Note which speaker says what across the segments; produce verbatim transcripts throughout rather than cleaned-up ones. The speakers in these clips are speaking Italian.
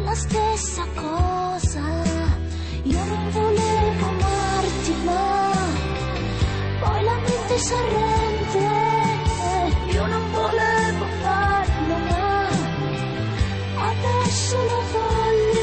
Speaker 1: la stessa cosa. Io non volevo amarti, ma poi la mente s'arrende. Io non volevo farlo, ma adesso lo voglio.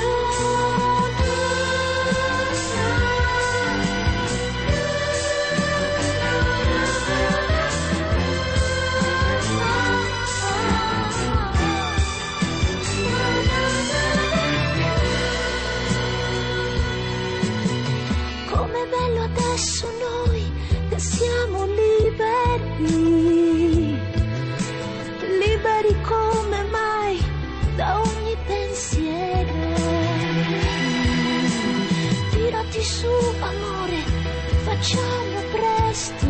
Speaker 1: Com'è bello adesso noi che siamo liberi, liberi come mai da ogni pensiero. Tirati su, amore, facciamo presto.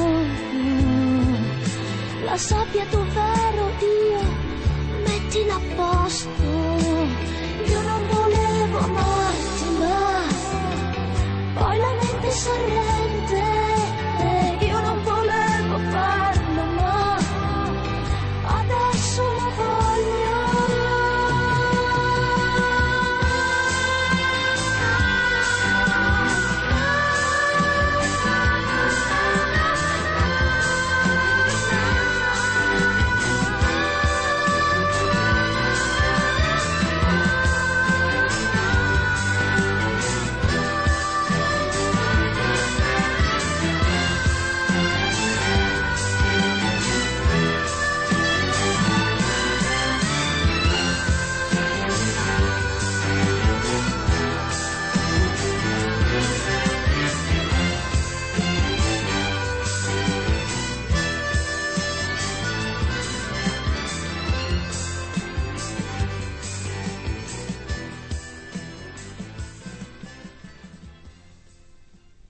Speaker 1: La sabbia dov'ero io, mettila a posto. Io non volevo amare.